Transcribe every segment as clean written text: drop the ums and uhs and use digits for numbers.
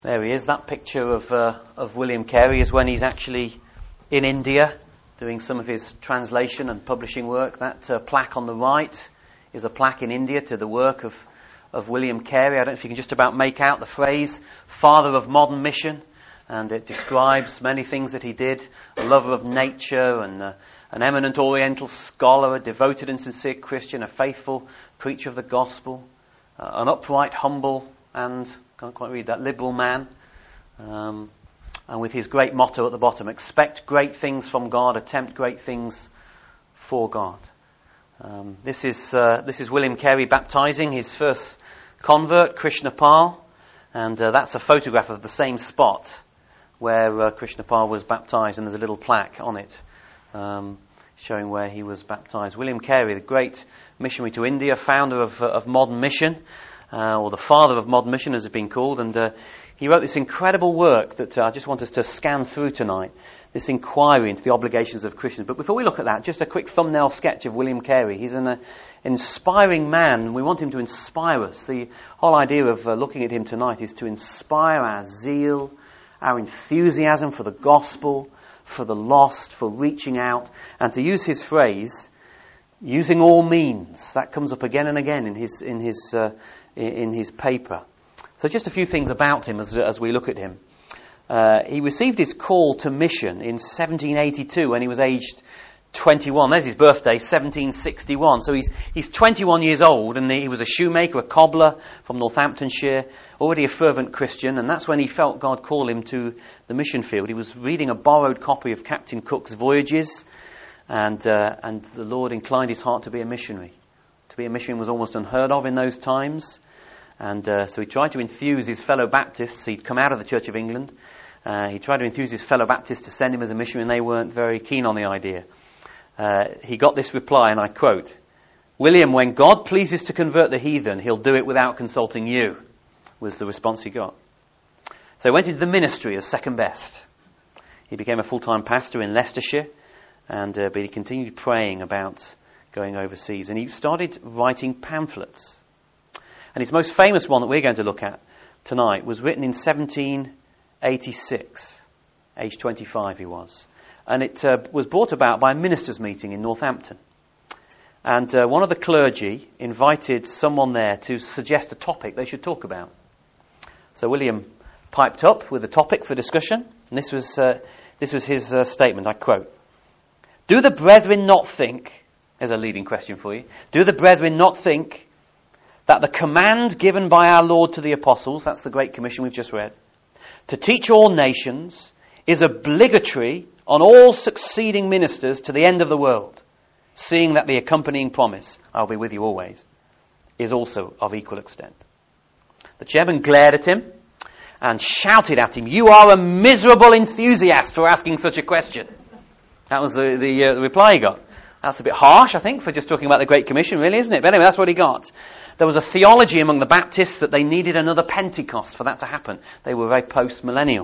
There he is. That picture of William Carey is when he's actually in India doing some of his translation and publishing work. That plaque on the right is a plaque in India to the work of William Carey. I don't know if you can just about make out the phrase, father of modern mission, and it describes many things that he did. A lover of nature and an eminent Oriental scholar, a devoted and sincere Christian, a faithful preacher of the gospel, an upright, humble, and can't quite read that, liberal man, and with his great motto at the bottom: expect great things from God, attempt great things for God. This is William Carey baptizing his first convert, Krishna Pal, and that's a photograph of the same spot where Krishna Pal was baptized, and there's a little plaque on it showing where he was baptized. William Carey, the great missionary to India, founder of modern mission, or the father of modern mission as it's been called, and he wrote this incredible work that I just want us to scan through tonight, this inquiry into the obligations of Christians. But before we look at that, just a quick thumbnail sketch of William Carey. He's an inspiring man. We want him to inspire us. The whole idea of looking at him tonight is to inspire our zeal, our enthusiasm for the gospel, for the lost, for reaching out, and to use his phrase, using all means. That comes up again and again in his paper. So just a few things about him as we look at him. He received his call to mission in 1782 when he was aged 21. There's his birthday, 1761. So he's 21 years old, and he was a shoemaker, a cobbler from Northamptonshire, already a fervent Christian, and that's when he felt God call him to the mission field. He was reading a borrowed copy of Captain Cook's Voyages, and the Lord inclined his heart to be a missionary. To be a missionary was almost unheard of in those times, and so he tried to enthuse his fellow Baptists. He'd come out of the Church of England. He tried to enthuse his fellow Baptists to send him as a missionary, and they weren't very keen on the idea. He got this reply, and I quote, "William, when God pleases to convert the heathen, he'll do it without consulting you," was the response he got. So he went into the ministry as second best. He became a full-time pastor in Leicestershire, but he continued praying about going overseas, and he started writing pamphlets. And his most famous one that we're going to look at tonight was written in 1786. Age 25 he was. And it was brought about by a ministers' meeting in Northampton. And one of the clergy invited someone there to suggest a topic they should talk about. So William piped up with a topic for discussion, and this was his statement. I quote, "Do the brethren not think," here's a leading question for you, "do the brethren not think that the command given by our Lord to the apostles," that's the Great Commission we've just read, "to teach all nations is obligatory on all succeeding ministers to the end of the world, seeing that the accompanying promise, 'I'll be with you always,' is also of equal extent?" The chairman glared at him and shouted at him, "You are a miserable enthusiast for asking such a question." That was the reply he got. That's a bit harsh, I think, for just talking about the Great Commission, really, isn't it? But anyway, that's what he got. There was a theology among the Baptists that they needed another Pentecost for that to happen. They were very post-millennial.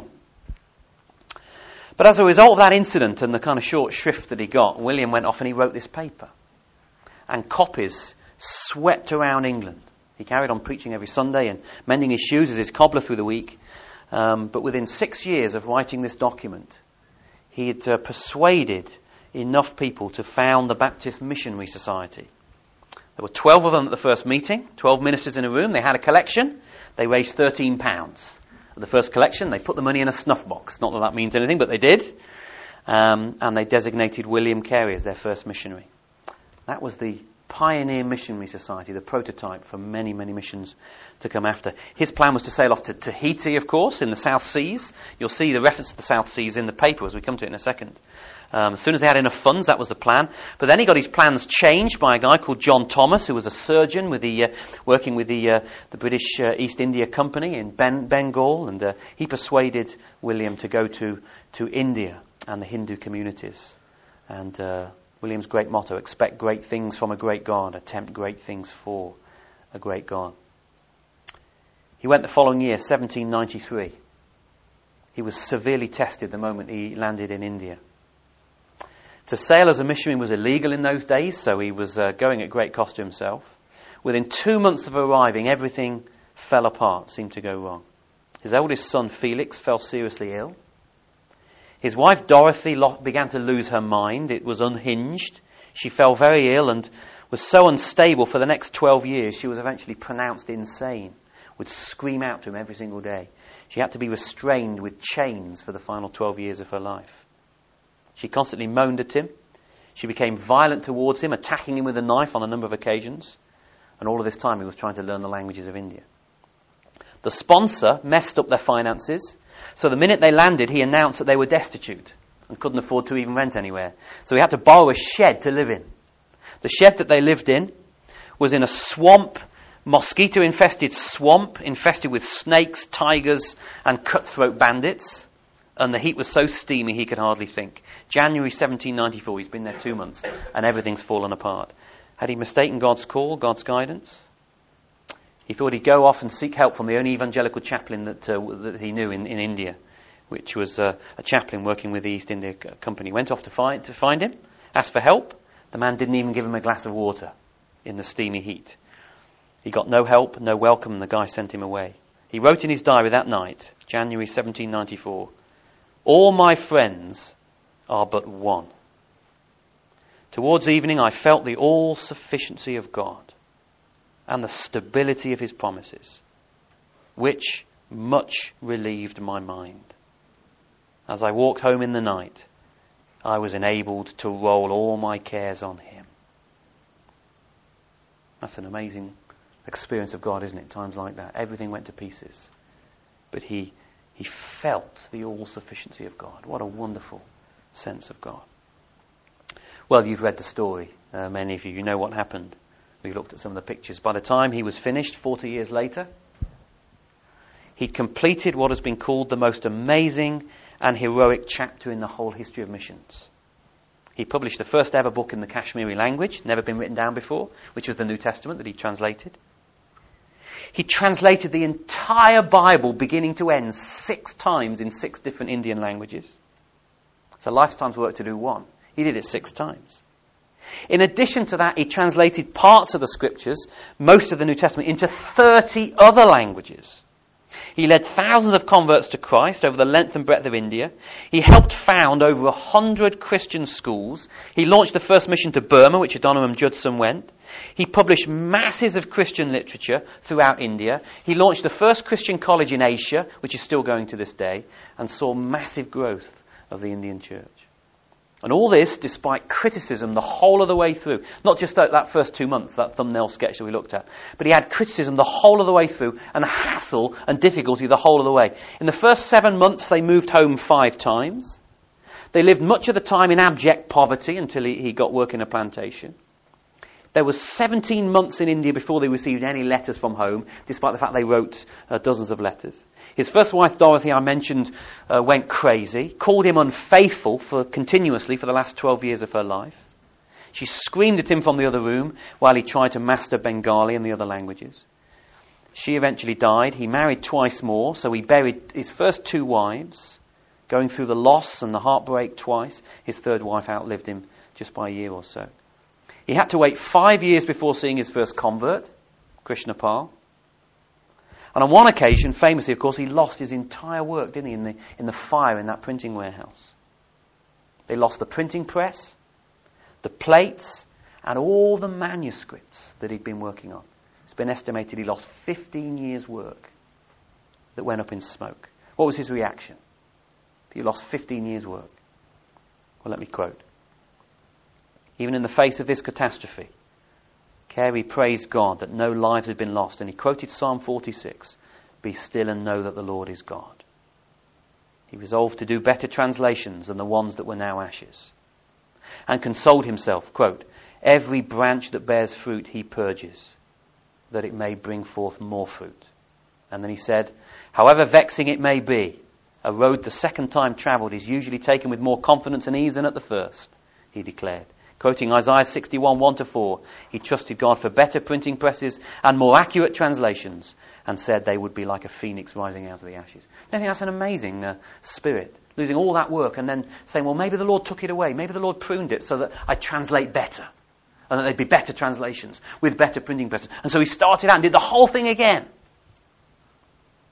But as a result of that incident and the kind of short shrift that he got, William went off and he wrote this paper. And copies swept around England. He carried on preaching every Sunday and mending his shoes as his cobbler through the week. But within 6 years of writing this document, he had persuaded enough people to found the Baptist Missionary Society. There were 12 of them at the first meeting, 12 ministers in a room. They had a collection. They raised £13. At the first collection, they put the money in a snuff box. Not that that means anything, but they did. And they designated William Carey as their first missionary. That was the Pioneer Missionary Society, the prototype for many, many missions to come after. His plan was to sail off to Tahiti, of course, in the South Seas. You'll see the reference to the South Seas in the paper as we come to it in a second. As soon as they had enough funds, that was the plan. But then he got his plans changed by a guy called John Thomas, who was a surgeon working with the British East India Company in Bengal, and he persuaded William to go to India and the Hindu communities. And William's great motto: expect great things from a great God, attempt great things for a great God. He went the following year, 1793. He was severely tested the moment he landed in India. To sail as a missionary was illegal in those days, so he was going at great cost to himself. Within 2 months of arriving, everything fell apart, seemed to go wrong. His eldest son, Felix, fell seriously ill. His wife, Dorothy, began to lose her mind. It was unhinged. She fell very ill and was so unstable for the next 12 years, she was eventually pronounced insane, would scream out to him every single day. She had to be restrained with chains for the final 12 years of her life. She constantly moaned at him. She became violent towards him, attacking him with a knife on a number of occasions. And all of this time he was trying to learn the languages of India. The sponsor messed up their finances. So the minute they landed, he announced that they were destitute and couldn't afford to even rent anywhere. So he had to borrow a shed to live in. The shed that they lived in was in a swamp, mosquito-infested swamp, infested with snakes, tigers, and cutthroat bandits. And the heat was so steamy he could hardly think. January 1794, he's been there 2 months, and everything's fallen apart. Had he mistaken God's call, God's guidance? He thought he'd go off and seek help from the only evangelical chaplain that he knew in India, which was a chaplain working with the East India Company. Went off to find him, asked for help. The man didn't even give him a glass of water in the steamy heat. He got no help, no welcome, and the guy sent him away. He wrote in his diary that night, January 1794, "All my friends are but one. Towards evening I felt the all-sufficiency of God and the stability of his promises, which much relieved my mind. As I walked home in the night, I was enabled to roll all my cares on him." That's an amazing experience of God, isn't it? Times like that. Everything went to pieces. But he felt the all-sufficiency of God. What a wonderful sense of God. Well, you've read the story. Many of you. You know what happened. We looked at some of the pictures. By the time he was finished, 40 years later, he'd completed what has been called the most amazing and heroic chapter in the whole history of missions. He published the first ever book in the Kashmiri language, never been written down before, which was the New Testament that he translated. He translated the entire Bible beginning to end 6 times in 6 different Indian languages. It's a lifetime's work to do one. He did it 6 times. In addition to that, he translated parts of the scriptures, most of the New Testament, into 30 other languages. He led thousands of converts to Christ over the length and breadth of India. He helped found over 100 Christian schools. He launched the first mission to Burma, which Adoniram Judson went. He published masses of Christian literature throughout India. He launched the first Christian college in Asia, which is still going to this day, and saw massive growth of the Indian church. And all this despite criticism the whole of the way through. Not just that first 2 months, that thumbnail sketch that we looked at. But he had criticism the whole of the way through and hassle and difficulty the whole of the way. In the first 7 months, they moved home 5 times. They lived much of the time in abject poverty until he got work in a plantation. There was 17 months in India before they received any letters from home, despite the fact they wrote dozens of letters. His first wife, Dorothy, I mentioned, went crazy, called him unfaithful continuously for the last 12 years of her life. She screamed at him from the other room while he tried to master Bengali and the other languages. She eventually died. He married twice more, so he buried his first 2 wives, going through the loss and the heartbreak twice. His third wife outlived him just by a year or so. He had to wait 5 years before seeing his first convert, Krishnapal. And on one occasion, famously, of course, he lost his entire work, didn't he, in the fire in that printing warehouse. They lost the printing press, the plates, and all the manuscripts that he'd been working on. It's been estimated he lost 15 years' work that went up in smoke. What was his reaction? He lost 15 years' work. Well, let me quote. Even in the face of this catastrophe, Carey praised God that no lives had been lost, and he quoted Psalm 46, "Be still and know that the Lord is God." He resolved to do better translations than the ones that were now ashes, and consoled himself, quote, "Every branch that bears fruit he purges, that it may bring forth more fruit." And then he said, "However vexing it may be, a road the second time travelled is usually taken with more confidence and ease than at the first," he declared. Quoting Isaiah 61, 1-4, he trusted God for better printing presses and more accurate translations, and said they would be like a phoenix rising out of the ashes. I think that's an amazing spirit, losing all that work and then saying, well, maybe the Lord took it away. Maybe the Lord pruned it so that I translate better, and that there'd be better translations with better printing presses. And so he started out and did the whole thing again.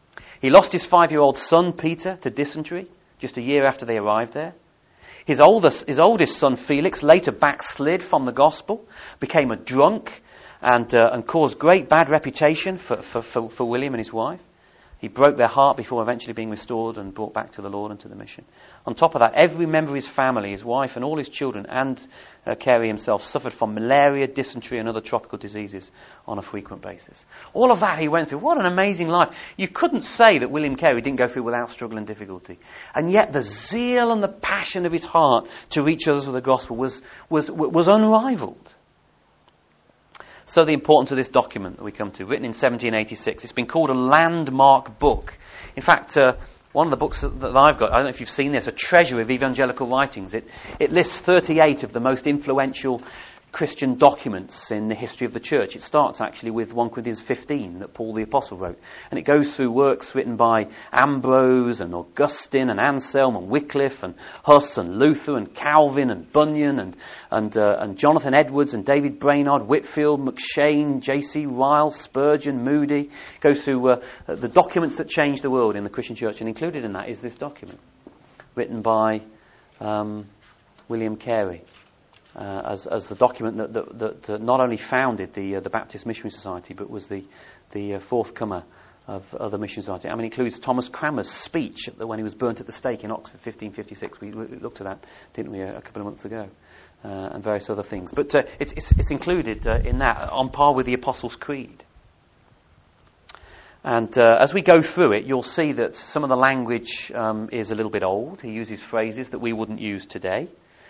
He lost his 5-year-old son, Peter, to dysentery, just a year after they arrived there. His oldest son, Felix, later backslid from the gospel, became a drunk, and caused great bad reputation for William and his wife. He broke their heart before eventually being restored and brought back to the Lord and to the mission. On top of that, every member of his family, his wife and all his children, and Carey himself, suffered from malaria, dysentery and other tropical diseases on a frequent basis. All of that he went through. What an amazing life. You couldn't say that William Carey didn't go through without struggle and difficulty. And yet the zeal and the passion of his heart to reach others with the gospel was unrivaled. So the importance of this document that we come to, written in 1786, it's been called a landmark book. In fact, one of the books that I've got, I don't know if you've seen this, a treasure of evangelical writings. It lists 38 of the most influential Christian documents in the history of the church. It starts actually with 1 Corinthians 15 that Paul the Apostle wrote. And it goes through works written by Ambrose and Augustine and Anselm and Wycliffe and Huss and Luther and Calvin and Bunyan and Jonathan Edwards and David Brainerd, Whitfield, McShane, J.C. Ryle, Spurgeon, Moody. It goes through the documents that changed the world in the Christian church, and included in that is this document written by William Carey. As the document that not only founded the Baptist Missionary Society, but was the forthcomer of the Mission Society. I mean, it includes Thomas Cranmer's speech when he was burnt at the stake in Oxford, 1556. We looked at that, didn't we, a couple of months ago, and various other things. But it's included in that, on par with the Apostles' Creed. And as we go through it, you'll see that some of the language is a little bit old. He uses phrases that we wouldn't use today.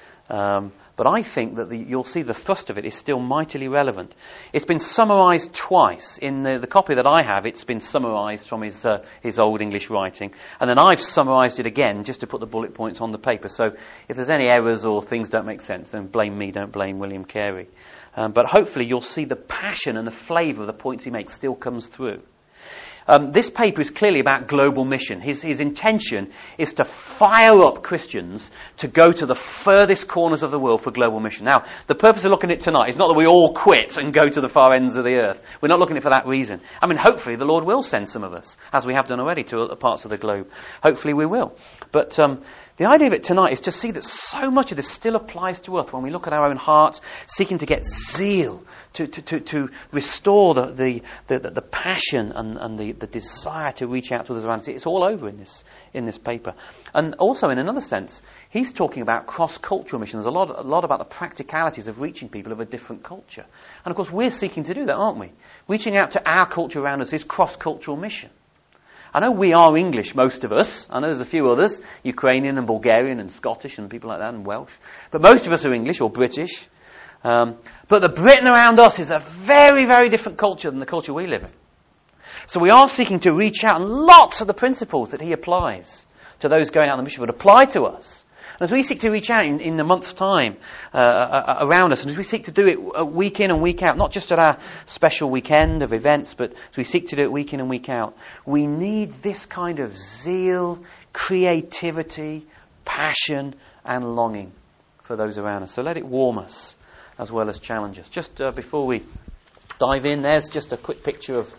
But I think that you'll see the thrust of it is still mightily relevant. It's been summarised twice. In the copy that I have, it's been summarised from his old English writing. And then I've summarised it again just to put the bullet points on the paper. So if there's any errors or things don't make sense, then blame me, don't blame William Carey. But hopefully you'll see the passion and the flavour of the points he makes still comes through. This paper is clearly about global mission. His intention is to fire up Christians to go to the furthest corners of the world for global mission. Now, the purpose of looking at it tonight is not that we all quit and go to the far ends of the earth. We're not looking at it for that reason. I mean, hopefully the Lord will send some of us, as we have done already, to other parts of the globe. Hopefully we will. But the idea of it tonight is to see that so much of this still applies to us when we look at our own hearts, seeking to get zeal, to restore the passion and the desire to reach out to others around us. It's all over in this paper. And also, in another sense, he's talking about cross-cultural mission. There's a lot about the practicalities of reaching people of a different culture. And of course, we're seeking to do that, aren't we? Reaching out to our culture around us is cross-cultural mission. I know we are English, most of us. I know there's a few others, Ukrainian and Bulgarian and Scottish and people like that, and Welsh. But most of us are English or British. But the Britain around us is a very, very different culture than the culture we live in. So we are seeking to reach out, and lots of the principles that he applies to those going out on the mission would apply to us. And as we seek to reach out in a month's time around us, and as we seek to do it week in and week out, not just at our special weekend of events, but as we seek to do it week in and week out, we need this kind of zeal, creativity, passion, and longing for those around us. So let it warm us as well as challenge us. Just before we dive in, there's just a quick picture of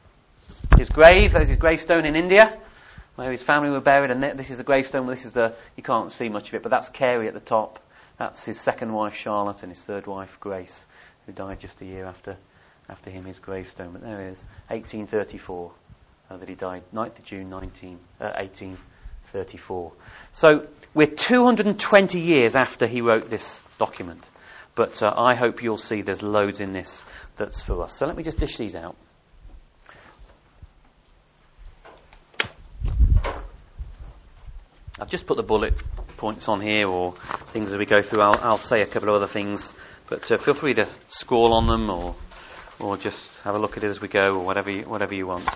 his grave. There's his gravestone in India, where his family were buried, and this is the gravestone. This is you can't see much of it, but that's Carey at the top. That's his second wife, Charlotte, and his third wife, Grace, who died just a year after him, his gravestone. But there he is, 1834, that he died, 9th of June, 1834. So we're 220 years after he wrote this document, but I hope you'll see there's loads in this that's for us. So let me just dish these out. I've just put the bullet points on here, or things as we go through. I'll say a couple of other things, but feel free to scroll on them, or just have a look at it as we go, or whatever you want.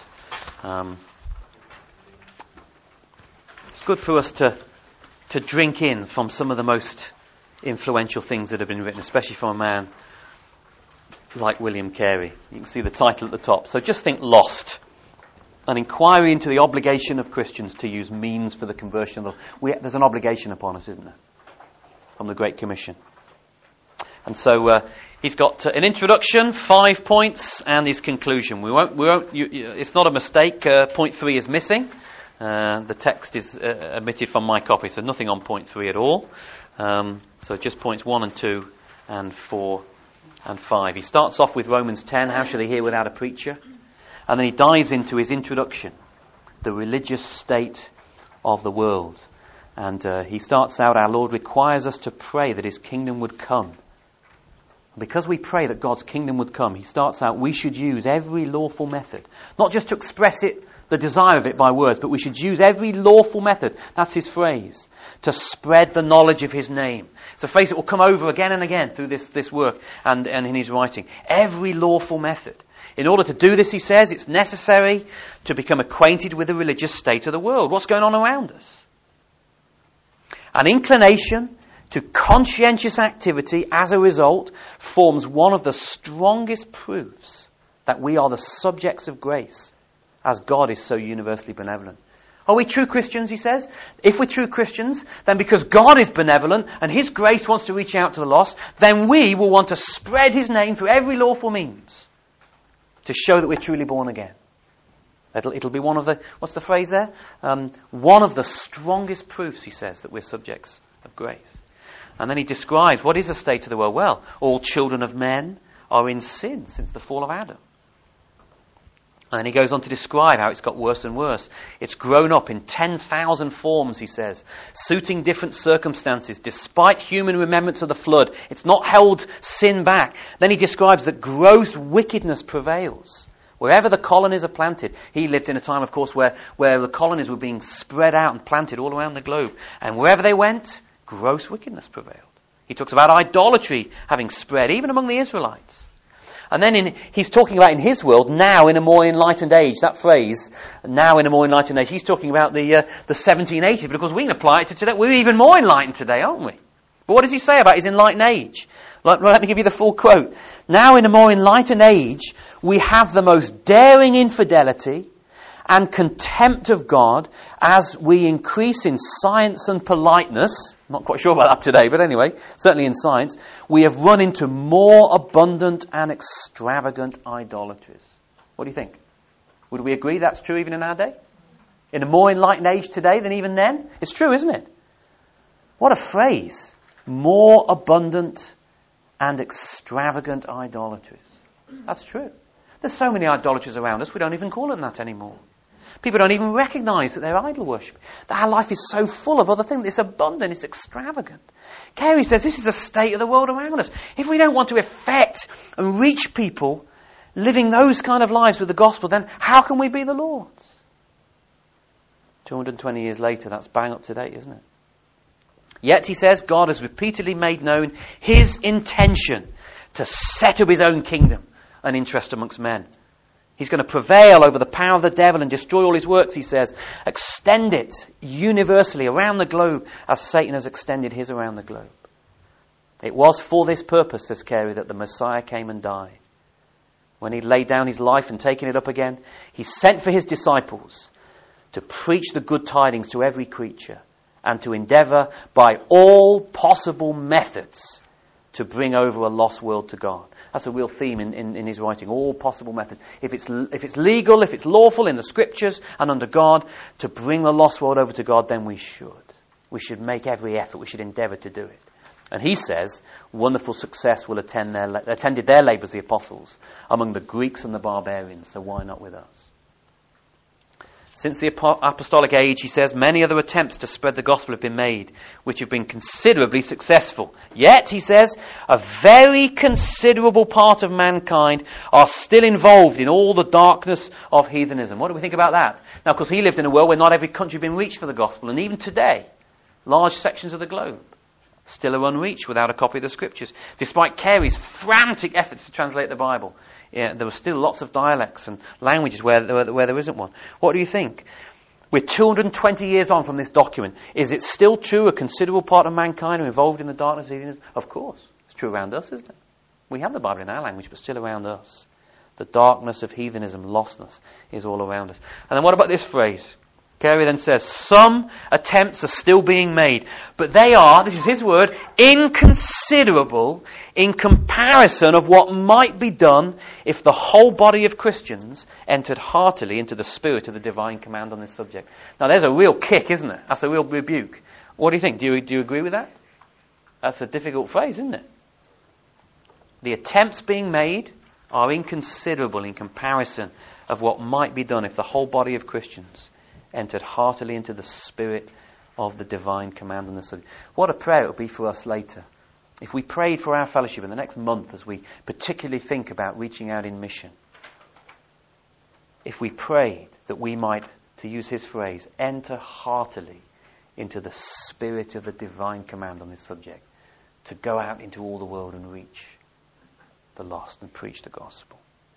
It's good for us to drink in from some of the most influential things that have been written, especially from a man like William Carey. You can see the title at the top. So just think Lost. An inquiry into the obligation of Christians to use means for the conversion of the... There's an obligation upon us, isn't there? From the Great Commission. And so He's got an introduction, 5 points, and his conclusion. It's not a mistake. Point 3 is missing. The text is omitted from my copy, so nothing on point 3 at all. So just points 1 and 2 and 4 and 5. He starts off with Romans 10, how shall he hear without a preacher? And then he dives into his introduction, the religious state of the world. And he starts out, our Lord requires us to pray that his kingdom would come. Because we pray that God's kingdom would come, he starts out, we should use every lawful method. Not just to express it, the desire of it by words, but we should use every lawful method. That's his phrase. To spread the knowledge of his name. It's a phrase that will come over again and again through this work and in his writing. Every lawful method. In order to do this, he says, it's necessary to become acquainted with the religious state of the world. What's going on around us? An inclination to conscientious activity, as a result, forms one of the strongest proofs that we are the subjects of grace, as God is so universally benevolent. Are we true Christians, he says? If we're true Christians, then because God is benevolent and his grace wants to reach out to the lost, then we will want to spread his name through every lawful means to show that we're truly born again. It'll be one of the, what's the phrase there? One of the strongest proofs, he says, that we're subjects of grace. And then he describes what is the state of the world. Well, all children of men are in sin since the fall of Adam. And then he goes on to describe how it's got worse and worse. It's grown up in 10,000 forms, he says, suiting different circumstances, despite human remembrance of the flood. It's not held sin back. Then he describes that gross wickedness prevails. Wherever the colonies are planted. He lived in a time, of course, where the colonies were being spread out and planted all around the globe. And wherever they went, gross wickedness prevailed. He talks about idolatry having spread, even among the Israelites. And then he's talking about in his world, now in a more enlightened age. That phrase, now in a more enlightened age, he's talking about the 1780s, because we can apply it to today. We're even more enlightened today, aren't we? But what does he say about his enlightened age? Let me give you the full quote. Now in a more enlightened age, we have the most daring infidelity and contempt of God as we increase in science and politeness. Not quite sure about that today, but anyway, certainly in science, we have run into more abundant and extravagant idolatries. What do you think? Would we agree that's true even in our day? In a more enlightened age today than even then? It's true, isn't it? What a phrase. More abundant and extravagant idolatries. That's true. There's so many idolatries around us, we don't even call them that anymore. People don't even recognise that they're idol worship. That our life is so full of other things. It's abundant, it's extravagant. Carey says this is the state of the world around us. If we don't want to affect and reach people living those kind of lives with the gospel, then how can we be the Lord's? 220 years later, that's bang up to date, isn't it? Yet, he says, God has repeatedly made known his intention to set up his own kingdom and interest amongst men. He's going to prevail over the power of the devil and destroy all his works, he says. Extend it universally around the globe as Satan has extended his around the globe. It was for this purpose, says Carey, that the Messiah came and died. When he laid down his life and taken it up again, he sent for his disciples to preach the good tidings to every creature and to endeavour by all possible methods to bring over a lost world to God. That's a real theme in his writing, all possible methods. If it's legal, if it's lawful in the Scriptures and under God, to bring the lost world over to God, then we should. We should make every effort, we should endeavour to do it. And he says, wonderful success will attended their labours, the apostles, among the Greeks and the barbarians, so why not with us? Since the apostolic age, he says, many other attempts to spread the gospel have been made, which have been considerably successful. Yet, he says, a very considerable part of mankind are still involved in all the darkness of heathenism. What do we think about that? Now, of course, he lived in a world where not every country had been reached for the gospel, and even today, large sections of the globe still are unreached without a copy of the Scriptures. Despite Carey's frantic efforts to translate the Bible, there were still lots of dialects and languages where there isn't one. What do you think? We're 220 years on from this document. Is it still true a considerable part of mankind are involved in the darkness of heathenism? Of course. It's true around us, isn't it? We have the Bible in our language, but still around us. The darkness of heathenism, lostness, is all around us. And then what about this phrase? Carey then says, some attempts are still being made, but they are, this is his word, inconsiderable in comparison of what might be done if the whole body of Christians entered heartily into the spirit of the divine command on this subject. Now there's a real kick, isn't it? That's a real rebuke. What do you think? Do you agree with that? That's a difficult phrase, isn't it? The attempts being made are inconsiderable in comparison of what might be done if the whole body of Christians entered heartily into the spirit of the divine command on the subject. What a prayer it would be for us later. If we prayed for our fellowship in the next month as we particularly think about reaching out in mission. If we prayed that we might, to use his phrase, enter heartily into the spirit of the divine command on this subject. To go out into all the world and reach the lost and preach the gospel.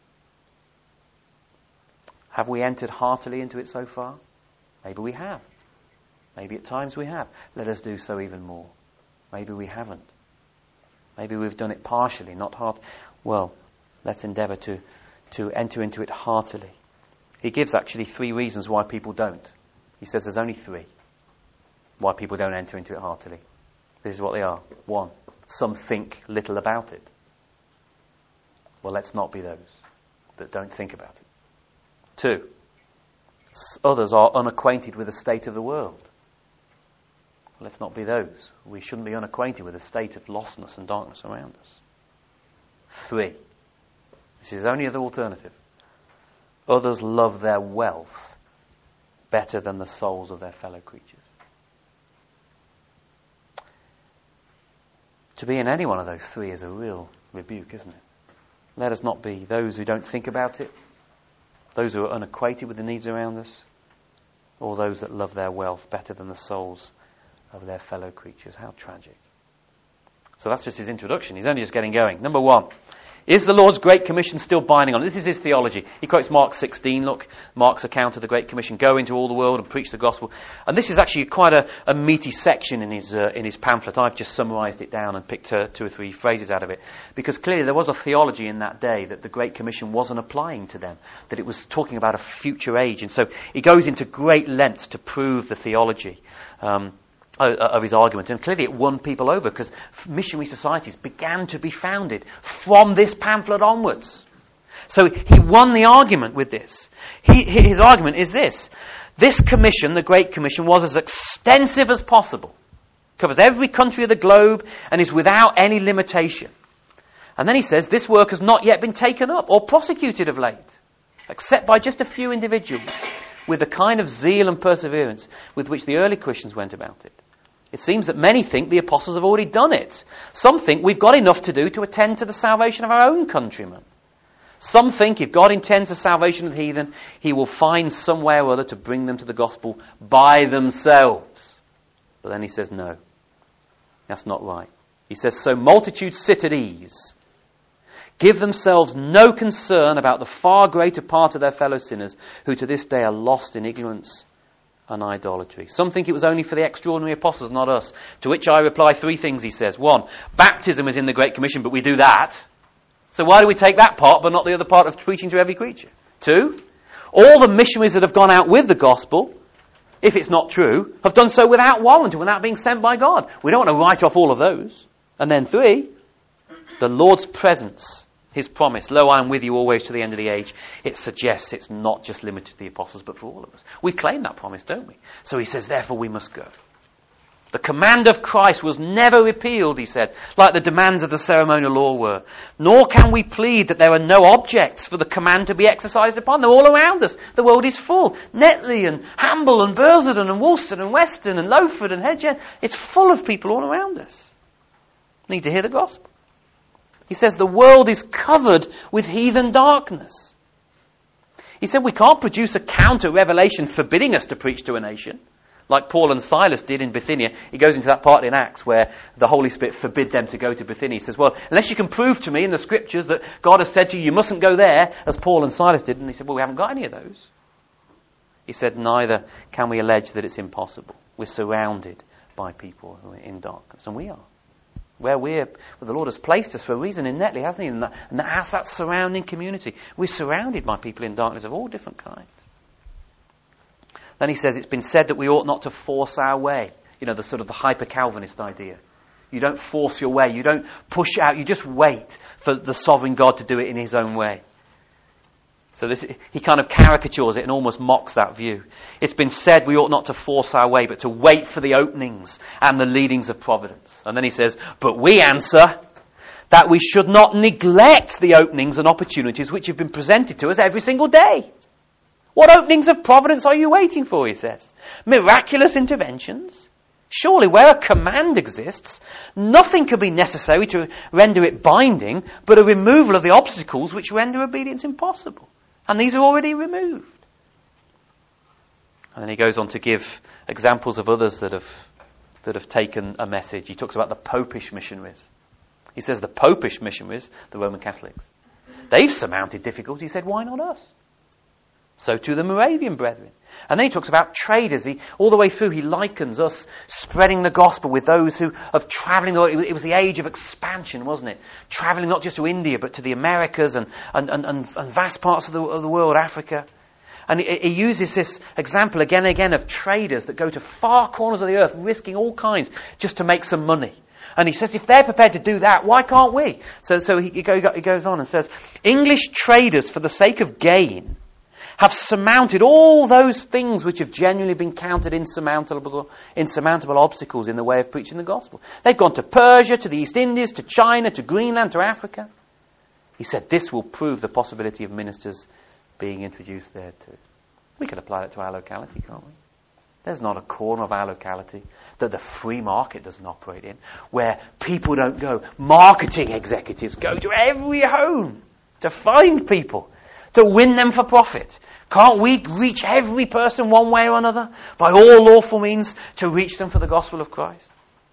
Have we entered heartily into it so far? Maybe we have. Maybe at times we have. Let us do so even more. Maybe we haven't. Maybe we've done it partially, not heart. Well, let's endeavour to enter into it heartily. He gives actually 3 reasons why people don't. He says there's only 3 why people don't enter into it heartily. This is what they are. 1, some think little about it. Well, let's not be those that don't think about it. 2, others are unacquainted with the state of the world. Let's not be those. We shouldn't be unacquainted with the state of lostness and darkness around us. 3, this is only the alternative. Others love their wealth better than the souls of their fellow creatures. To be in any one of those 3 is a real rebuke, isn't it? Let us not be those who don't think about it, those who are unacquainted with the needs around us, or those that love their wealth better than the souls of their fellow creatures. How tragic. So that's just his introduction. He's only just getting going. Number 1. Is the Lord's Great Commission still binding on? This is his theology. He quotes Mark 16. Look, Mark's account of the Great Commission. Go into all the world and preach the gospel. And this is actually quite a meaty section in his pamphlet. I've just summarised it down and picked 2 or 3 phrases out of it. Because clearly there was a theology in that day that the Great Commission wasn't applying to them. That it was talking about a future age. And so he goes into great lengths to prove the theology of his argument, and clearly it won people over because missionary societies began to be founded from this pamphlet onwards. So he won the argument with this. His argument is this commission, the Great Commission, was as extensive as possible, covers every country of the globe and is without any limitation. And then he says this work has not yet been taken up or prosecuted of late, except by just a few individuals, with the kind of zeal and perseverance with which the early Christians went about it. It seems that many think the apostles have already done it. Some think we've got enough to do to attend to the salvation of our own countrymen. Some think if God intends the salvation of the heathen, he will find some way or other to bring them to the gospel by themselves. But then he says, no, that's not right. He says, so multitudes sit at ease, give themselves no concern about the far greater part of their fellow sinners who to this day are lost in ignorance and idolatry. Some think it was only for the extraordinary apostles, not us. To which I reply 3 things, he says. 1, baptism is in the Great Commission, but we do that. So why do we take that part, but not the other part of preaching to every creature? 2, all the missionaries that have gone out with the gospel, if it's not true, have done so without warrant and without being sent by God. We don't want to write off all of those. And then 3, the Lord's presence, his promise, lo, I am with you always to the end of the age. It suggests it's not just limited to the apostles, but for all of us. We claim that promise, don't we? So he says, therefore we must go. The command of Christ was never repealed, he said, like the demands of the ceremonial law were. Nor can we plead that there are no objects for the command to be exercised upon. They're all around us. The world is full. Netley and Hamble and Bursard and Woolston and Weston and Lowford and Hedge. It's full of people all around us. Need to hear the gospel. He says the world is covered with heathen darkness. He said we can't produce a counter-revelation forbidding us to preach to a nation, like Paul and Silas did in Bithynia. He goes into that part in Acts where the Holy Spirit forbid them to go to Bithynia. He says, well, unless you can prove to me in the Scriptures that God has said to you, you mustn't go there, as Paul and Silas did. And he said, well, we haven't got any of those. He said, neither can we allege that it's impossible. We're surrounded by people who are in darkness, and we are. Where the Lord has placed us for a reason in Netley, hasn't he? And that's that surrounding community. We're surrounded by people in darkness of all different kinds. Then he says it's been said that we ought not to force our way. You know, the sort of the hyper-Calvinist idea. You don't force your way. You don't push out. You just wait for the sovereign God to do it in his own way. So he kind of caricatures it and almost mocks that view. It's been said we ought not to force our way, but to wait for the openings and the leadings of providence. And then he says, but we answer that we should not neglect the openings and opportunities which have been presented to us every single day. What openings of providence are you waiting for, he says? Miraculous interventions? Surely where a command exists, nothing can be necessary to render it binding, but a removal of the obstacles which render obedience impossible. And these are already removed. And then he goes on to give examples of others that have taken a message. He talks about the Popish missionaries. He says the Popish missionaries, the Roman Catholics, they've surmounted difficulty. He said, why not us? So too the Moravian brethren. And then he talks about traders. All the way through he likens us spreading the gospel with those who have travelling. It was the age of expansion, wasn't it? Travelling not just to India but to the Americas and vast parts of the world, Africa. And he uses this example again and again of traders that go to far corners of the earth risking all kinds just to make some money. And he says, if they're prepared to do that, why can't we? So he goes on and says, English traders, for the sake of gain, have surmounted all those things which have genuinely been counted insurmountable obstacles in the way of preaching the gospel. They've gone to Persia, to the East Indies, to China, to Greenland, to Africa. He said this will prove the possibility of ministers being introduced there too. We can apply that to our locality, can't we? There's not a corner of our locality that the free market doesn't operate in, where people don't go. Marketing executives go to every home to find people, to win them for profit. Can't we reach every person one way or another by all lawful means to reach them for the gospel of Christ?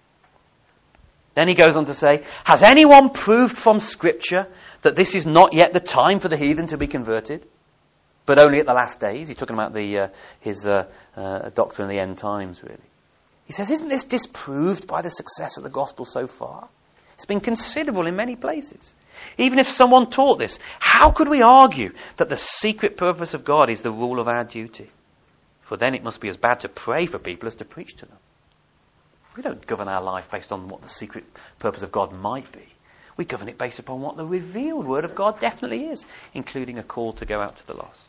Then he goes on to say, has anyone proved from Scripture that this is not yet the time for the heathen to be converted, but only at the last days? He's talking about his doctrine of the end times, really. He says, isn't this disproved by the success of the gospel so far? It's been considerable in many places. Even if someone taught this, how could we argue that the secret purpose of God is the rule of our duty? For then it must be as bad to pray for people as to preach to them. We don't govern our life based on what the secret purpose of God might be. We govern it based upon what the revealed word of God definitely is, including a call to go out to the lost.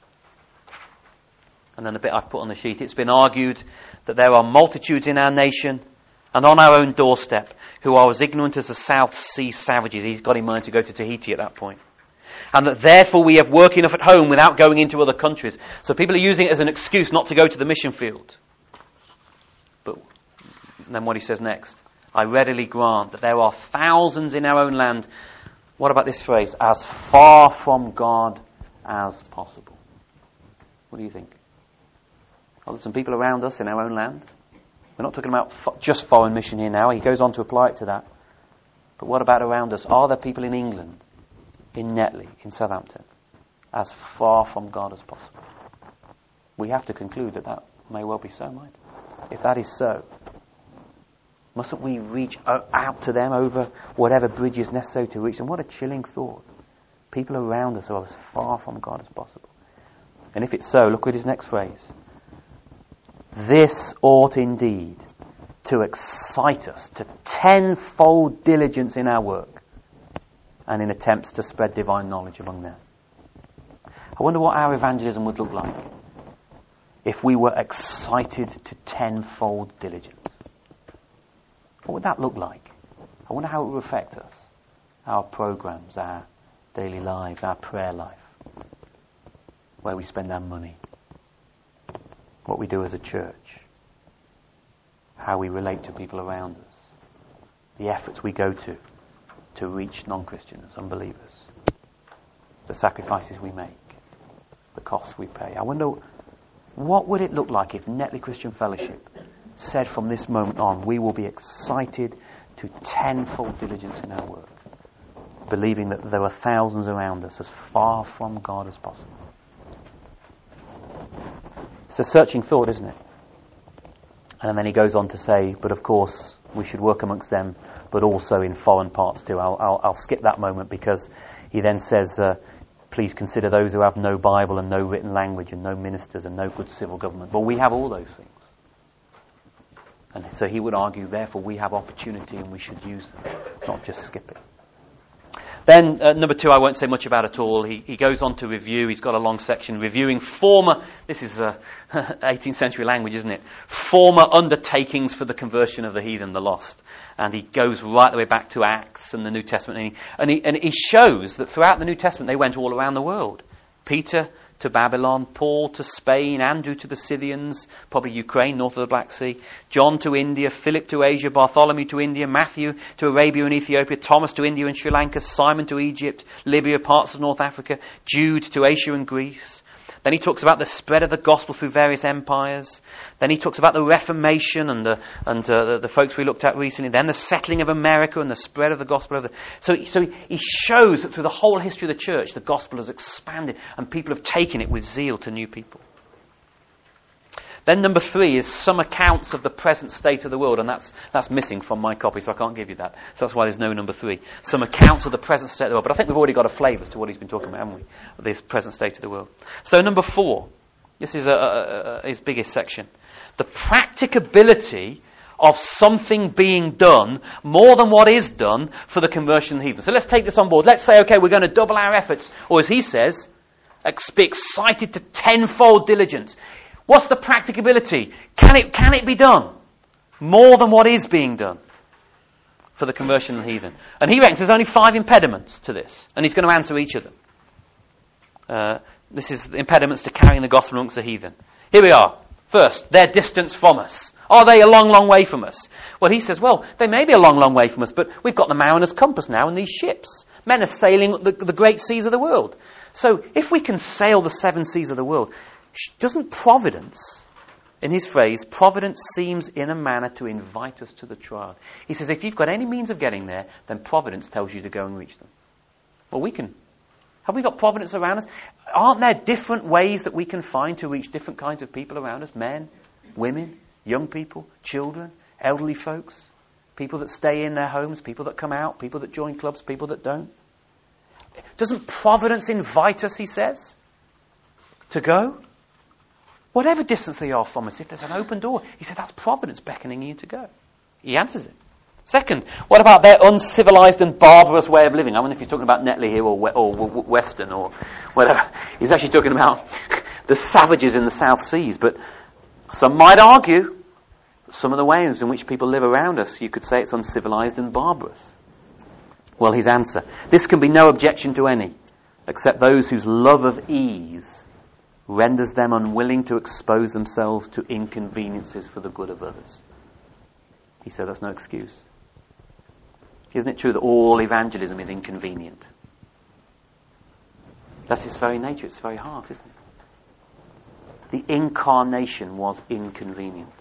And then the bit I've put on the sheet, it's been argued that there are multitudes in our nation and on our own doorstep who are as ignorant as the South Sea savages. He's got in mind to go to Tahiti at that point. And that therefore we have work enough at home without going into other countries. So people are using it as an excuse not to go to the mission field. But then what he says next, I readily grant that there are thousands in our own land, what about this phrase, as far from God as possible. What do you think? Are there some people around us in our own land? We're not talking about just foreign mission here now. He goes on to apply it to that. But what about around us? Are there people in England, in Netley, in Southampton, as far from God as possible? We have to conclude that that may well be so, might it? If that is so, mustn't we reach out to them over whatever bridge is necessary to reach them? What a chilling thought. People around us are as far from God as possible. And if it's so, look at his next phrase. This ought indeed to excite us to tenfold diligence in our work and in attempts to spread divine knowledge among them. I wonder what our evangelism would look like if we were excited to tenfold diligence. What would that look like? I wonder how it would affect us, our programs, our daily lives, our prayer life, where we spend our money, what we do as a church, how we relate to people around us, the efforts we go to reach non-Christians, unbelievers, the sacrifices we make, the costs we pay. I wonder, what would it look like if Netley Christian Fellowship said from this moment on, we will be excited to tenfold diligence in our work, believing that there are thousands around us as far from God as possible. It's a searching thought, isn't it? And then he goes on to say, but of course we should work amongst them, but also in foreign parts too. I'll skip that moment because he then says, Please consider those who have no Bible and no written language and no ministers and no good civil government. But we have all those things. And so he would argue, therefore, we have opportunity and we should use them, not just skip it. Then, number 2, I won't say much about at all. He goes on to review. He's got a long section reviewing former, this is 18th century language, isn't it? Former undertakings for the conversion of the heathen, the lost. And he goes right the way back to Acts and the New Testament. And he shows that throughout the New Testament they went all around the world. Peter to Babylon, Paul to Spain, Andrew to the Scythians, probably Ukraine, north of the Black Sea, John to India, Philip to Asia, Bartholomew to India, Matthew to Arabia and Ethiopia, Thomas to India and Sri Lanka, Simon to Egypt, Libya, parts of North Africa, Jude to Asia and Greece. Then he talks about the spread of the gospel through various empires. Then he talks about the Reformation and the folks we looked at recently. Then the settling of America and the spread of the gospel. So he shows that through the whole history of the church, the gospel has expanded and people have taken it with zeal to new people. Then number 3 is some accounts of the present state of the world, and that's missing from my copy, so I can't give you that. So that's why there's no number 3. Some accounts of the present state of the world. But I think we've already got a flavour as to what he's been talking about, haven't we? This present state of the world. So number 4, this is his biggest section. The practicability of something being done more than what is done for the conversion of the heathen. So let's take this on board. Let's say, okay, we're going to double our efforts, or as he says, be excited to tenfold diligence. What's the practicability? Can it be done? More than what is being done for the conversion of the heathen. And he reckons there's only 5 impediments to this. And he's going to answer each of them. This is the impediments to carrying the gospel amongst the heathen. Here we are. First, their distance from us. Are they a long, long way from us? Well, he says, well, they may be a long, long way from us, but we've got the mariner's compass now in these ships. Men are sailing the great seas of the world. So if we can sail the 7 seas of the world, doesn't providence, in his phrase, providence seems in a manner to invite us to the trial. He says, if you've got any means of getting there, then providence tells you to go and reach them. Well, we can. Have we got providence around us? Aren't there different ways that we can find to reach different kinds of people around us? Men, women, young people, children, elderly folks, people that stay in their homes, people that come out, people that join clubs, people that don't. Doesn't providence invite us, he says, to go? Whatever distance they are from us, if there's an open door, he said, that's providence beckoning you to go. He answers it. Second, what about their uncivilized and barbarous way of living? I wonder if he's talking about Netley here or Western or whatever. He's actually talking about the savages in the South Seas. But some might argue that some of the ways in which people live around us, you could say it's uncivilized and barbarous. Well, his answer, this can be no objection to any, except those whose love of ease renders them unwilling to expose themselves to inconveniences for the good of others. He said that's no excuse. Isn't it true that all evangelism is inconvenient? That's its very nature, its very heart, isn't it? The incarnation was inconvenient.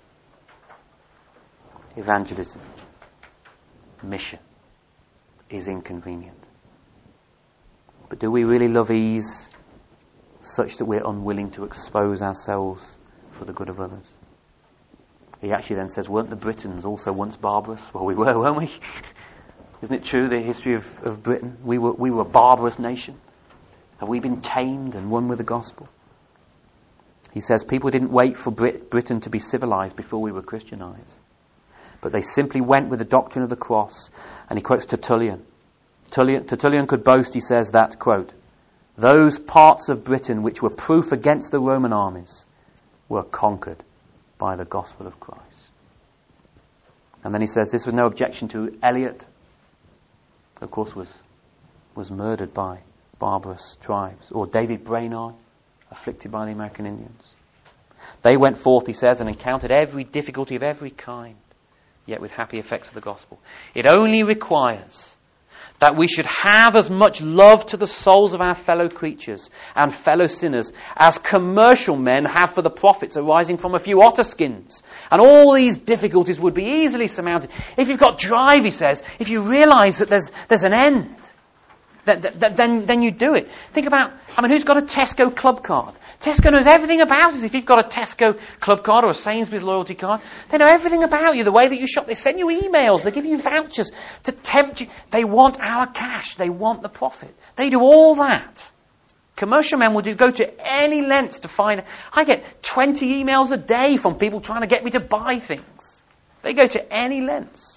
Evangelism, mission, is inconvenient. But do we really love ease such that we're unwilling to expose ourselves for the good of others? He actually then says, weren't the Britons also once barbarous? Well, we were, weren't we? Isn't it true, the history of Britain? We were a barbarous nation. Have we been tamed and won with the gospel? He says people didn't wait for Britain to be civilized before we were Christianized. But they simply went with the doctrine of the cross. And he quotes Tertullian. Tertullian could boast, he says, that, quote, those parts of Britain which were proof against the Roman armies were conquered by the gospel of Christ. And then he says this was no objection to Eliot, of course was murdered by barbarous tribes, or David Brainerd, afflicted by the American Indians. They went forth, he says, and encountered every difficulty of every kind, yet with happy effects of the gospel. It only requires that we should have as much love to the souls of our fellow creatures and fellow sinners as commercial men have for the profits arising from a few otter skins. And all these difficulties would be easily surmounted. If you've got drive, he says, if you realise that there's an end, then you do it. Think about, who's got a Tesco club card? Tesco knows everything about us. If you've got a Tesco club card or a Sainsbury's loyalty card, they know everything about you, the way that you shop. They send you emails. They give you vouchers to tempt you. They want our cash. They want the profit. They do all that. Commercial men will go to any lengths to find... I get 20 emails a day from people trying to get me to buy things. They go to any lengths.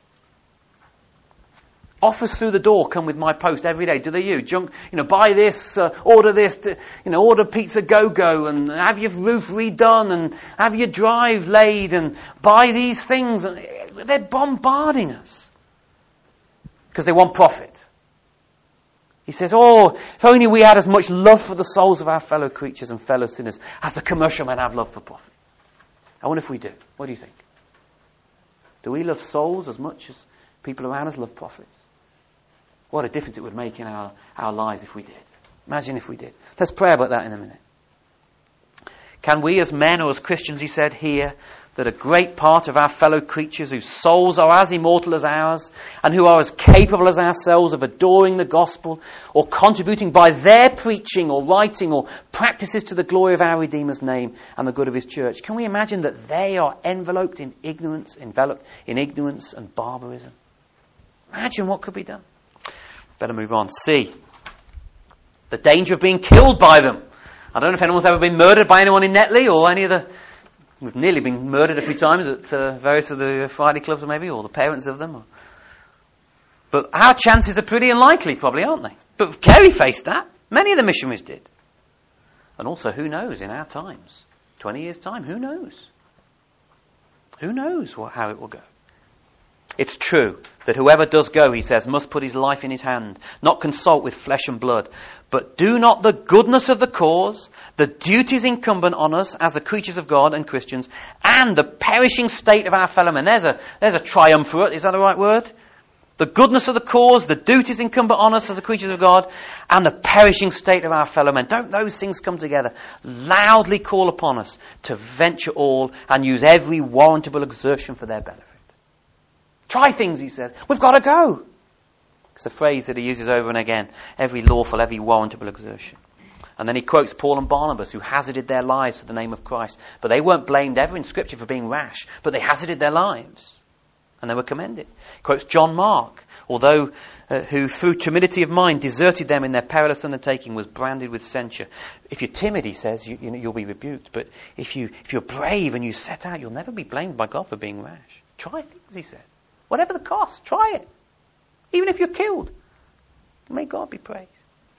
Offers through the door come with my post every day. Do they you? Junk, buy this, order this, order pizza go-go and have your roof redone and have your drive laid and buy these things. And they're bombarding us because they want profit. He says, if only we had as much love for the souls of our fellow creatures and fellow sinners as the commercial men have love for profit. I wonder if we do. What do you think? Do we love souls as much as people around us love profits? What a difference it would make in our lives if we did. Imagine if we did. Let's pray about that in a minute. Can we as men or as Christians, he said, hear that a great part of our fellow creatures whose souls are as immortal as ours and who are as capable as ourselves of adoring the gospel or contributing by their preaching or writing or practices to the glory of our Redeemer's name and the good of his church, can we imagine that they are enveloped in ignorance and barbarism? Imagine what could be done. Better move on. C. The danger of being killed by them. I don't know if anyone's ever been murdered by anyone in Netley or any of the... We've nearly been murdered a few times at various of the Friday clubs maybe, or the parents of them. But our chances are pretty unlikely, probably, aren't they? But Kerry faced that. Many of the missionaries did. And also, who knows, in our times, 20 years' time, who knows? Who knows how it will go? It's true that whoever does go, he says, must put his life in his hand, not consult with flesh and blood. But do not the goodness of the cause, the duties incumbent on us as the creatures of God and Christians, and the perishing state of our fellow men. There's a triumvirate, is that the right word? The goodness of the cause, the duties incumbent on us as the creatures of God, and the perishing state of our fellow men. Don't those things come together? Loudly call upon us to venture all and use every warrantable exertion for their benefit. Try things, he says. We've got to go. It's a phrase that he uses over and again. Every lawful, every warrantable exertion. And then he quotes Paul and Barnabas, who hazarded their lives for the name of Christ. But they weren't blamed ever in Scripture for being rash, but they hazarded their lives. And they were commended. He quotes John Mark, who through timidity of mind deserted them in their perilous undertaking, was branded with censure. If you're timid, he says, you'll be rebuked. But if you're brave and you set out, you'll never be blamed by God for being rash. Try things, he said. Whatever the cost, try it. Even if you're killed. May God be praised.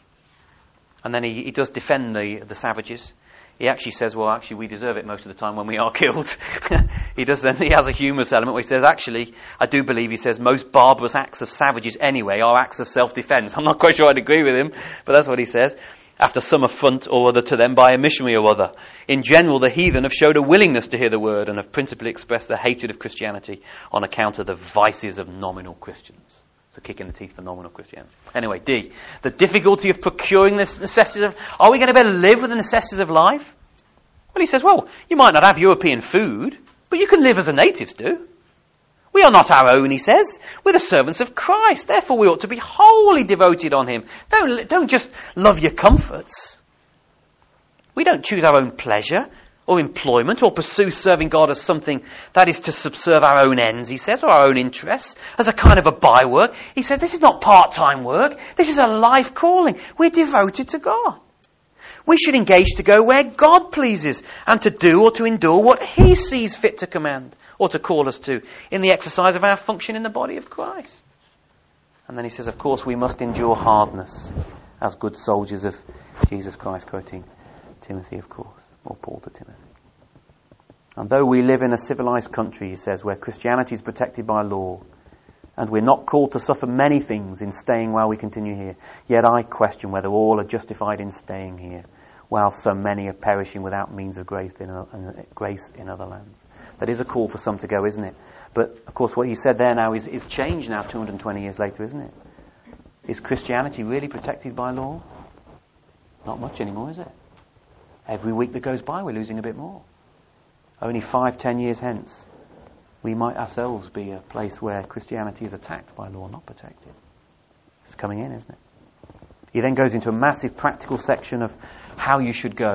And then he does defend the savages. He actually says, we deserve it most of the time when we are killed. He has a humorous element where he says, I do believe, he says, most barbarous acts of savages anyway are acts of self-defense. I'm not quite sure I'd agree with him, but that's what he says. After some affront or other to them by a missionary or other. In general, the heathen have showed a willingness to hear the word and have principally expressed their hatred of Christianity on account of the vices of nominal Christians. It's a kick in the teeth for nominal Christianity. Anyway, D. The difficulty of procuring the necessities of... Are we going to be able to live with the necessities of life? Well, he says, you might not have European food, but you can live as the natives do. We are not our own, he says. We're the servants of Christ. Therefore, we ought to be wholly devoted on him. Don't just love your comforts. We don't choose our own pleasure or employment or pursue serving God as something that is to subserve our own ends, he says, or our own interests, as a kind of a bywork. He said, this is not part-time work. This is a life calling. We're devoted to God. We should engage to go where God pleases and to do or to endure what he sees fit to command or to call us to in the exercise of our function in the body of Christ. And then he says, of course, we must endure hardness as good soldiers of Jesus Christ, quoting Timothy, of course, or Paul to Timothy. And though we live in a civilized country, he says, where Christianity is protected by law, and we're not called to suffer many things in staying while we continue here, yet I question whether all are justified in staying here, while so many are perishing without means of grace in other lands. That is a call for some to go, isn't it? But, of course, what he said there now is changed now 220 years later, isn't it? Is Christianity really protected by law? Not much anymore, is it? Every week that goes by, we're losing a bit more. Only 5-10 years hence, we might ourselves be a place where Christianity is attacked by law, not protected. It's coming in, isn't it? He then goes into a massive practical section of how you should go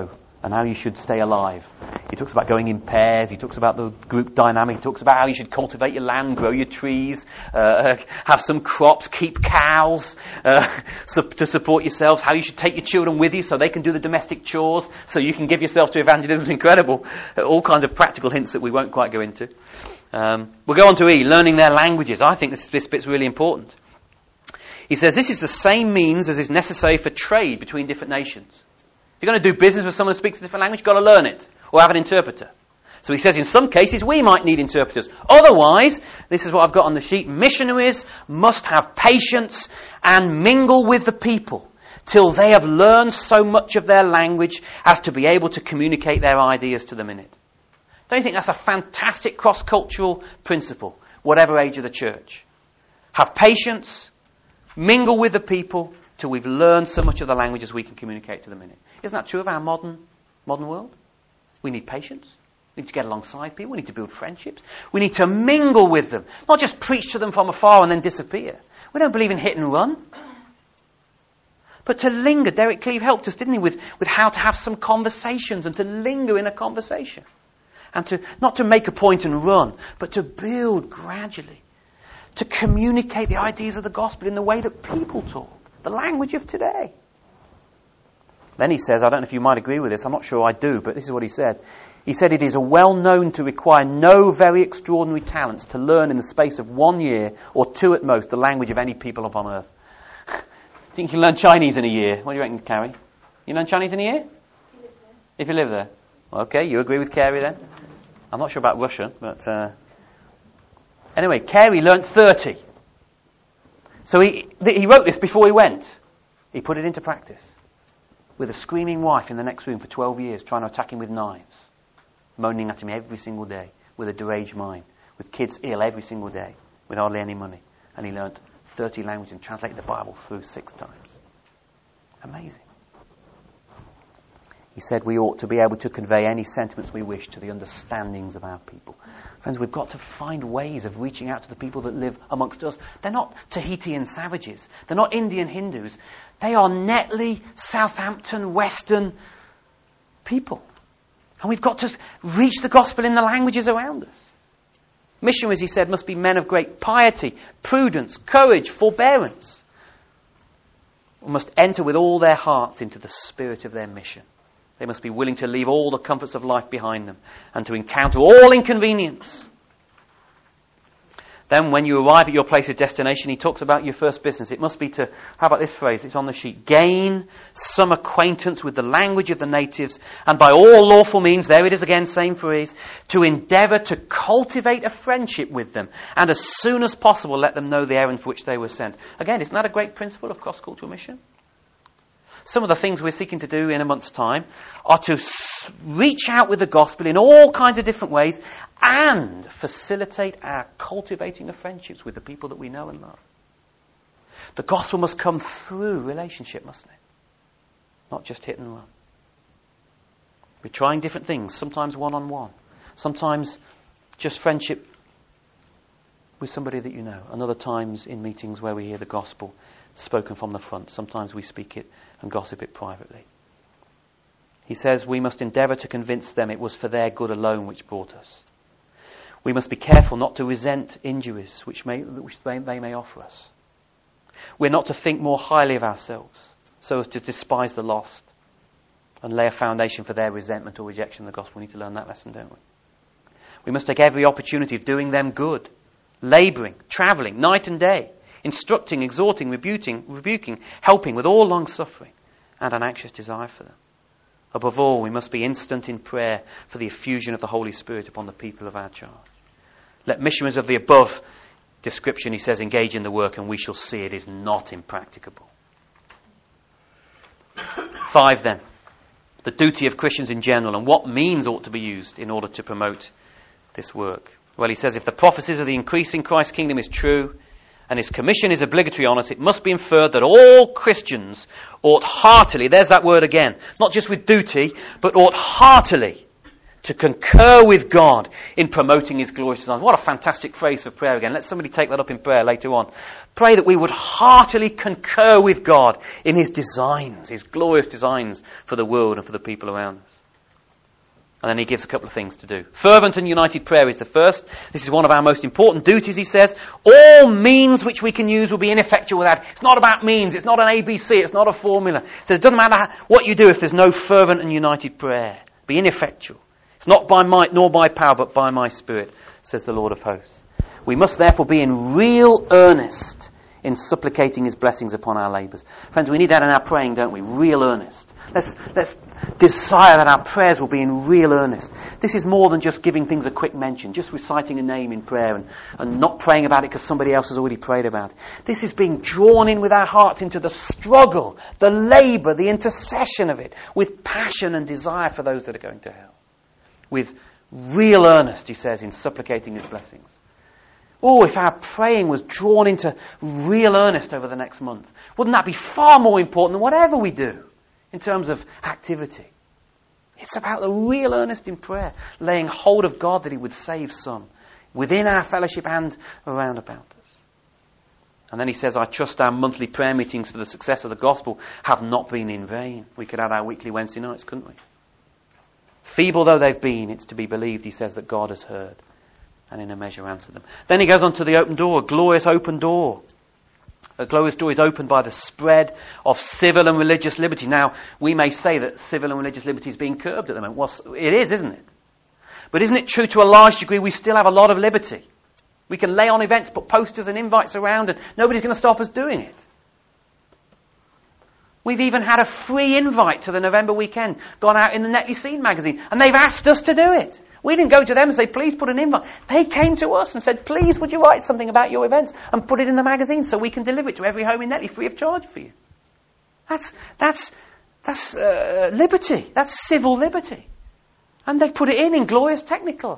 and how you should stay alive. He talks about going in pairs. He talks about the group dynamic. He talks about how you should cultivate your land, grow your trees, have some crops, keep cows to support yourselves, how you should take your children with you so they can do the domestic chores, so you can give yourself to evangelism. It's incredible. All kinds of practical hints that we won't quite go into. We'll go on to E, learning their languages. I think this bit's really important. He says this is the same means as is necessary for trade between different nations. If you're going to do business with someone who speaks a different language, you've got to learn it, or have an interpreter. So he says in some cases we might need interpreters. Otherwise, this is what I've got on the sheet, missionaries must have patience and mingle with the people till they have learned so much of their language as to be able to communicate their ideas to them in it. Don't you think that's a fantastic cross-cultural principle, whatever age of the church? Have patience, mingle with the people till we've learned so much of the languages we can communicate to them in it. Isn't that true of our modern world? We need patience. We need to get alongside people. We need to build friendships. We need to mingle with them. Not just preach to them from afar and then disappear. We don't believe in hit and run. But to linger. Derek Cleave helped us, didn't he, with how to have some conversations and to linger in a conversation. And to not to make a point and run, but to build gradually. To communicate the ideas of the gospel in the way that people talk. The language of today. Then he says, I don't know if you might agree with this, I'm not sure I do, but this is what he said. He said, it is well known to require no very extraordinary talents to learn in the space of 1 year, or 2 at most, the language of any people upon earth. Do you think you can learn Chinese in a year? What do you reckon, Carrie? You learn Chinese in a year? If you live there. Okay, you agree with Carrie then? I'm not sure about Russian, but... Anyway, Carey learnt 30. So he wrote this before he went. He put it into practice. With a screaming wife in the next room for 12 years, trying to attack him with knives. Moaning at him every single day, with a deranged mind. With kids ill every single day, with hardly any money. And he learnt 30 languages and translated the Bible through 6 times. Amazing. He said we ought to be able to convey any sentiments we wish to the understandings of our people. Friends, we've got to find ways of reaching out to the people that live amongst us. They're not Tahitian savages. They're not Indian Hindus. They are Netley, Southampton, Western people. And we've got to reach the gospel in the languages around us. Missionaries, he said, must be men of great piety, prudence, courage, forbearance. We must enter with all their hearts into the spirit of their mission. They must be willing to leave all the comforts of life behind them and to encounter all inconvenience. Then when you arrive at your place of destination, he talks about your first business. It must be to, how about this phrase? It's on the sheet. Gain some acquaintance with the language of the natives, and by all lawful means, there it is again, same phrase, to endeavour to cultivate a friendship with them, and as soon as possible let them know the errand for which they were sent. Again, isn't that a great principle of cross-cultural mission? Some of the things we're seeking to do in a month's time are to reach out with the gospel in all kinds of different ways and facilitate our cultivating of friendships with the people that we know and love. The gospel must come through relationship, mustn't it? Not just hit and run. We're trying different things, sometimes one-on-one, sometimes just friendship with somebody that you know, and other times in meetings where we hear the gospel spoken from the front. Sometimes we speak it and gossip it privately. He says we must endeavour to convince them it was for their good alone which brought us. We must be careful not to resent injuries which they may offer us. We're not to think more highly of ourselves so as to despise the lost and lay a foundation for their resentment or rejection of the gospel. We need to learn that lesson, don't we? We must take every opportunity of doing them good, labouring, travelling, night and day, instructing, exhorting, rebuking, helping with all long-suffering and an anxious desire for them. Above all, we must be instant in prayer for the effusion of the Holy Spirit upon the people of our charge. Let missionaries of the above description, he says, engage in the work, and we shall see it is not impracticable. 5 then, the duty of Christians in general, and what means ought to be used in order to promote this work. Well, he says, if the prophecies of the increasing Christ's kingdom is true, and his commission is obligatory on us, it must be inferred that all Christians ought heartily, there's that word again, not just with duty, but ought heartily to concur with God in promoting his glorious designs. What a fantastic phrase for prayer again. Let somebody take that up in prayer later on. Pray that we would heartily concur with God in his designs, his glorious designs for the world and for the people around us. And then he gives a couple of things to do. Fervent and united prayer is the first. This is one of our most important duties, he says. All means which we can use will be ineffectual without it. It's not about means. It's not an ABC. It's not a formula. So it doesn't matter what you do if there's no fervent and united prayer. Be ineffectual. It's not by might nor by power, but by my Spirit, says the Lord of hosts. We must therefore be in real earnest in supplicating his blessings upon our labours. Friends, we need that in our praying, don't we? Real earnest. Let's desire that our prayers will be in real earnest. This is more than just giving things a quick mention, just reciting a name in prayer and not praying about it because somebody else has already prayed about it. This is being drawn in with our hearts into the struggle, the labour, the intercession of it, with passion and desire for those that are going to hell. With real earnest, he says, in supplicating his blessings. Oh, if our praying was drawn into real earnest over the next month, wouldn't that be far more important than whatever we do in terms of activity? It's about the real earnest in prayer, laying hold of God that he would save some within our fellowship and around about us. And then he says, I trust our monthly prayer meetings for the success of the gospel have not been in vain. We could have our weekly Wednesday nights, couldn't we? Feeble though they've been, it's to be believed, he says, that God has heard and in a measure answered them. Then he goes on to the open door, a glorious open door. A glorious door is opened by the spread of civil and religious liberty. Now, we may say that civil and religious liberty is being curbed at the moment. Well, it is, isn't it? But isn't it true to a large degree we still have a lot of liberty? We can lay on events, put posters and invites around, and nobody's going to stop us doing it. We've even had a free invite to the November weekend gone out in the Netley Scene magazine, and they've asked us to do it. We didn't go to them and say, please put an invite. They came to us and said, please, would you write something about your events and put it in the magazine so we can deliver it to every home in Netley free of charge for you. That's liberty. That's civil liberty. And they've put it in glorious technical.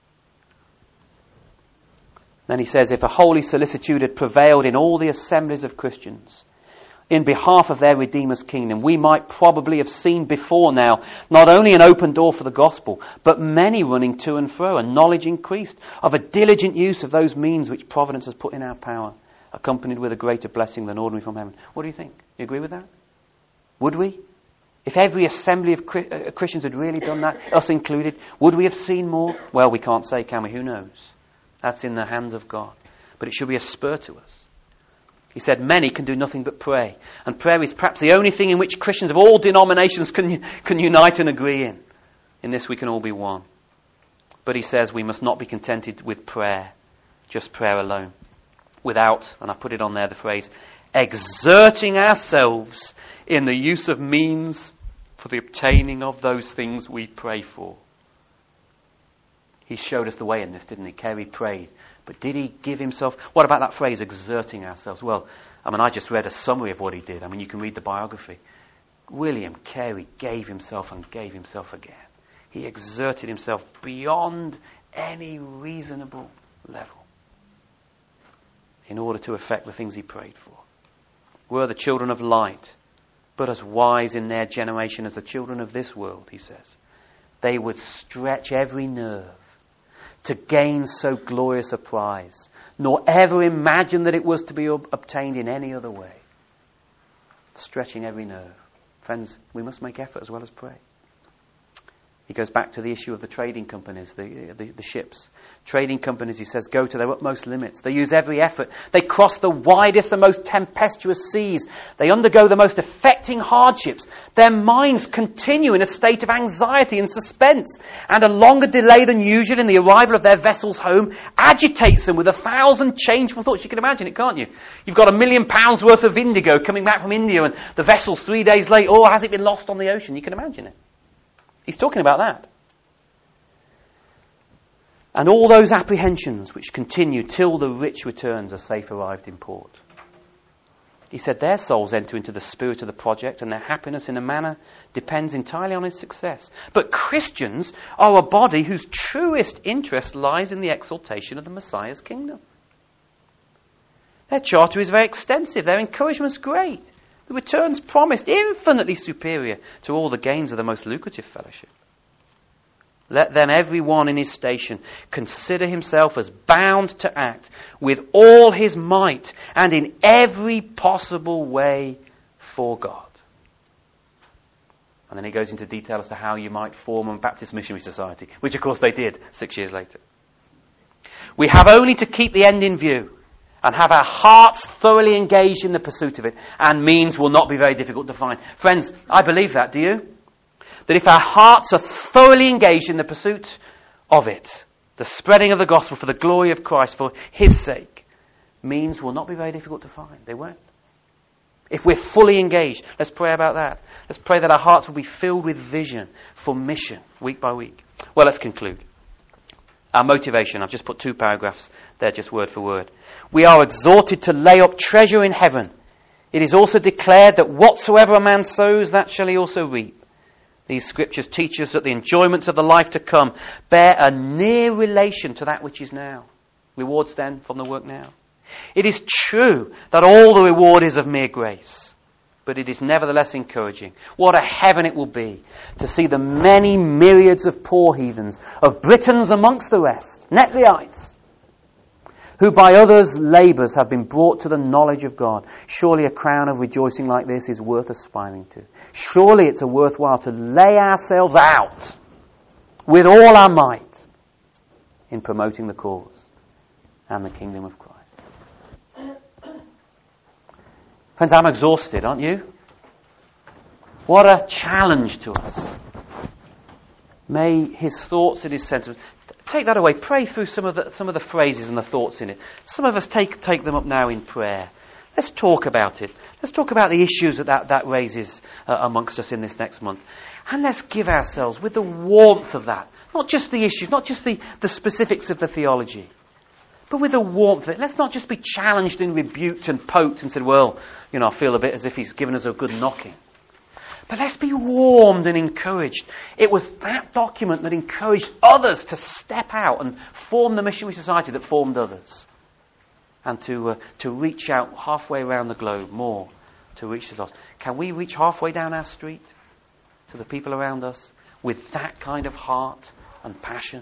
Then he says, if a holy solicitude had prevailed in all the assemblies of Christians, in behalf of their Redeemer's kingdom, we might probably have seen before now not only an open door for the gospel, but many running to and fro, and knowledge increased of a diligent use of those means which providence has put in our power, accompanied with a greater blessing than ordinary from heaven. What do you think? You agree with that? Would we? If every assembly of Christians had really done that, us included, would we have seen more? Well, we can't say, can we? Who knows? That's in the hands of God. But it should be a spur to us. He said many can do nothing but pray. And prayer is perhaps the only thing in which Christians of all denominations can unite and agree in. In this we can all be one. But he says we must not be contented with prayer, just prayer alone. Without, and I put it on there, the phrase, exerting ourselves in the use of means for the obtaining of those things we pray for. He showed us the way in this, didn't he? Carey prayed. But did he give himself... What about that phrase, exerting ourselves? Well, I just read a summary of what he did. You can read the biography. William Carey gave himself and gave himself again. He exerted himself beyond any reasonable level in order to effect the things he prayed for. We're the children of light, but as wise in their generation as the children of this world, he says. They would stretch every nerve to gain so glorious a prize, nor ever imagine that it was to be obtained in any other way. Stretching every nerve. Friends, we must make effort as well as pray. He goes back to the issue of the trading companies, the ships. Trading companies, he says, go to their utmost limits. They use every effort. They cross the widest and most tempestuous seas. They undergo the most affecting hardships. Their minds continue in a state of anxiety and suspense. And a longer delay than usual in the arrival of their vessels home agitates them with 1,000 changeful thoughts. You can imagine it, can't you? You've got £1 million worth of indigo coming back from India and the vessel's 3 days late. Oh, has it been lost on the ocean? You can imagine it. He's talking about that. And all those apprehensions which continue till the rich returns are safe arrived in port. He said their souls enter into the spirit of the project and their happiness in a manner depends entirely on its success. But Christians are a body whose truest interest lies in the exaltation of the Messiah's kingdom. Their charter is very extensive. Their encouragement's great. The returns promised infinitely superior to all the gains of the most lucrative fellowship. Let then every one in his station consider himself as bound to act with all his might and in every possible way for God. And then he goes into detail as to how you might form a Baptist Missionary Society, which of course they did 6 years later. We have only to keep the end in view and have our hearts thoroughly engaged in the pursuit of it, and means will not be very difficult to find. Friends, I believe that, do you? That if our hearts are thoroughly engaged in the pursuit of it, the spreading of the gospel for the glory of Christ, for his sake, means will not be very difficult to find. They won't. If we're fully engaged, let's pray about that. Let's pray that our hearts will be filled with vision for mission, week by week. Well, let's conclude. Our motivation, I've just put 2 paragraphs there, just word for word. We are exhorted to lay up treasure in heaven. It is also declared that whatsoever a man sows, that shall he also reap. These scriptures teach us that the enjoyments of the life to come bear a near relation to that which is now. Rewards then from the work now. It is true that all the reward is of mere grace, but it is nevertheless encouraging. What a heaven it will be to see the many myriads of poor heathens, of Britons amongst the rest, Netlyites, who by others' labours have been brought to the knowledge of God. Surely a crown of rejoicing like this is worth aspiring to. Surely it's a worthwhile to lay ourselves out with all our might in promoting the cause and the kingdom of Christ. Friends, I'm exhausted, aren't you? What a challenge to us. May his thoughts and his sentiments, take that away. Pray through some of the phrases and the thoughts in it. Some of us take them up now in prayer. Let's talk about it. Let's talk about the issues that raises amongst us in this next month. And let's give ourselves with the warmth of that. Not just the issues, not just the specifics of the theology, but with the warmth of it. Let's not just be challenged and rebuked and poked and said, well, I feel a bit as if he's given us a good knocking. But let's be warmed and encouraged. It was that document that encouraged others to step out and form the missionary society that formed others. And to reach out halfway around the globe more to reach the lost. Can we reach halfway down our street to the people around us with that kind of heart and passion?